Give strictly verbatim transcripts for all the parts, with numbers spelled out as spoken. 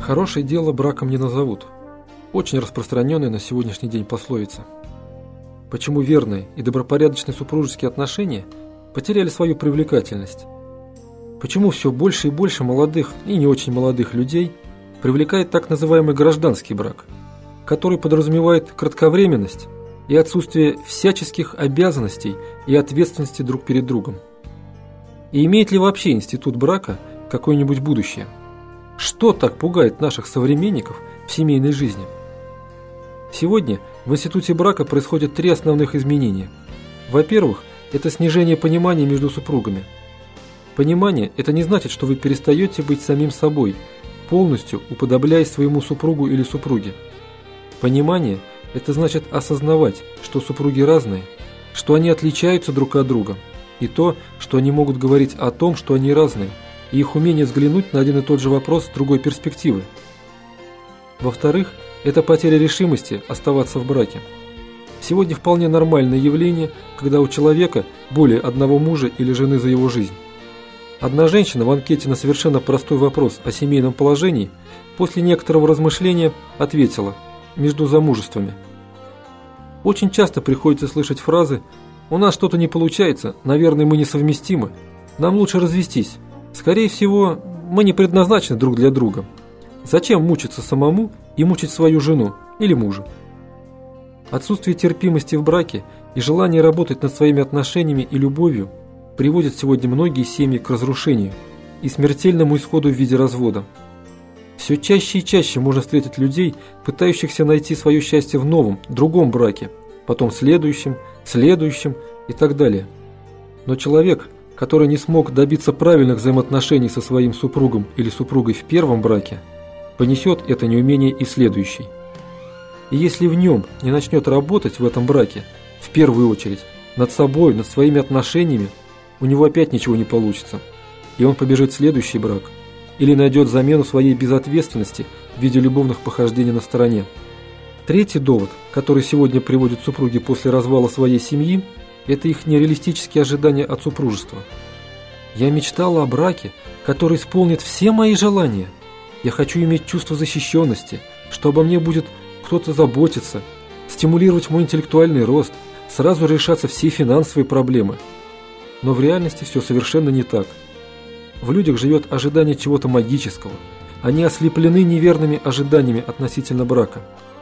Хорошее дело браком не назовут. Очень распространенная на сегодняшний день пословица. Почему верные и добропорядочные супружеские отношения потеряли свою привлекательность? Почему все больше и больше молодых и не очень молодых людей привлекает так называемый гражданский брак, который подразумевает кратковременность и отсутствие всяческих обязанностей и ответственности друг перед другом? И имеет ли вообще институт брака какое-нибудь будущее? Что так пугает наших современников в семейной жизни? Сегодня в институте брака происходят три основных изменения. Во-первых, это снижение понимания между супругами. Понимание – это не значит, что вы перестаете быть самим собой, полностью уподобляясь своему супругу или супруге. Понимание – это значит осознавать, что супруги разные, что они отличаются друг от друга, и то, что они могут говорить о том, что они разные, и их умение взглянуть на один и тот же вопрос с другой перспективы. Во-вторых, это потеря решимости оставаться в браке. Сегодня вполне нормальное явление, когда у человека более одного мужа или жены за его жизнь. Одна женщина в анкете на совершенно простой вопрос о семейном положении после некоторого размышления ответила: между замужествами. Очень часто приходится слышать фразы: «У нас что-то не получается, наверное, мы несовместимы, нам лучше развестись, скорее всего, мы не предназначены друг для друга. Зачем мучиться самому и мучить свою жену или мужа?» Отсутствие терпимости в браке и желание работать над своими отношениями и любовью приводит сегодня многие семьи к разрушению и смертельному исходу в виде развода. Все чаще и чаще можно встретить людей, пытающихся найти свое счастье в новом, другом браке, потом следующем, следующем и так далее. Но человек, который не смог добиться правильных взаимоотношений со своим супругом или супругой в первом браке, понесет это неумение и следующий. И если в нем не начнет работать в этом браке, в первую очередь, над собой, над своими отношениями, у него опять ничего не получится, и он побежит в следующий брак, или найдет замену своей безответственности в виде любовных похождений на стороне. Третий довод, который сегодня приводят супруги после развала своей семьи, это их нереалистические ожидания от супружества. «Я мечтала о браке, который исполнит все мои желания. Я хочу иметь чувство защищенности, что обо мне будет кто-то заботиться, стимулировать мой интеллектуальный рост, сразу решаться все финансовые проблемы». Но в реальности все совершенно не так. В людях живет ожидание чего-то магического. Они ослеплены неверными ожиданиями относительно брака.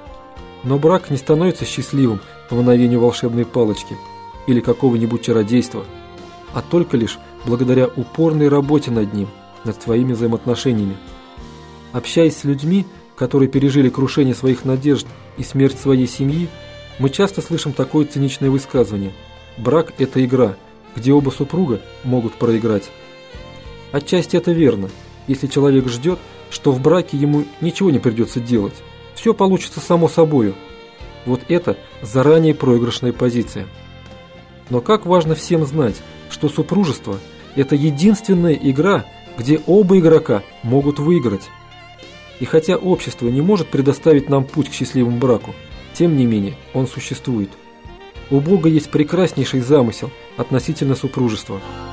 Но брак не становится счастливым по мановению волшебной палочки или какого-нибудь чародейства, а только лишь благодаря упорной работе над ним, над своими взаимоотношениями. Общаясь с людьми, которые пережили крушение своих надежд и смерть своей семьи, мы часто слышим такое циничное высказывание: «Брак – это игра, где оба супруга могут проиграть». Отчасти это верно, если человек ждет, что в браке ему ничего не придется делать, все получится само собою. Вот это заранее проигрышная позиция. Но как важно всем знать, что супружество – это единственная игра, где оба игрока могут выиграть. И хотя общество не может предоставить нам путь к счастливому браку, тем не менее он существует. У Бога есть прекраснейший замысел относительно супружества.